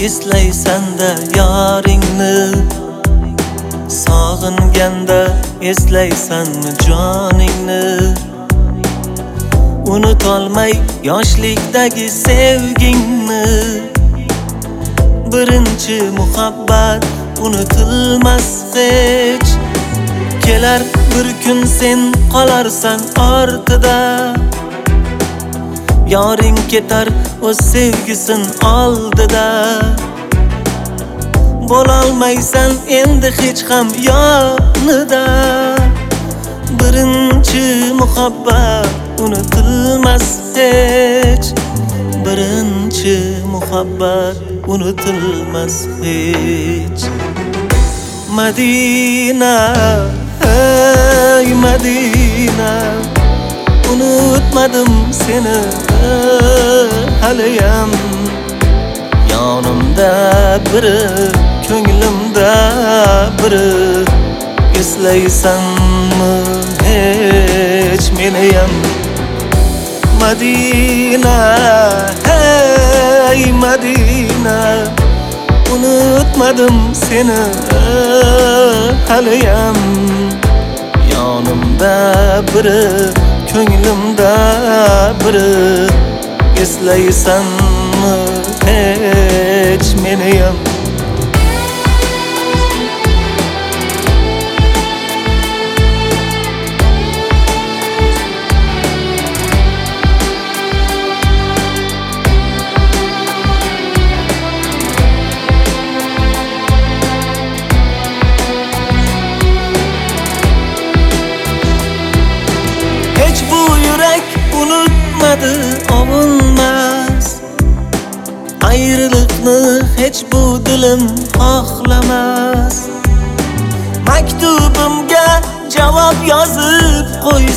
eslaysan-da yoringni, sog'inganda eslaysanmi joningni? Unutolmay yoshlikdagi sevgingni. Birinchi muhabbat unutilmas hech. Kelar bir kun sen qolarsan ortida, yoring ketar o'z sevgisin oldida. Bo'lolmaysan endi hech ham yonida. Birinchi muhabbat unutilmas hech. Birinchi muhabbat unutilmas hech. Madina, ey Madina, unutmadim seni haliyam. Yonimda biri, ko'nglimda biri. Eslaysanmi hech meniyam? Madina, hey Madina, unutmadim seni haliyam. Yonimda biri, ko'nglimda biri. Eslaysanmi hech meniyam? Unutmadı ovunmaz, ayrılıkni hech bu dilim xohlamas. Maktubimga javob yozib qo'y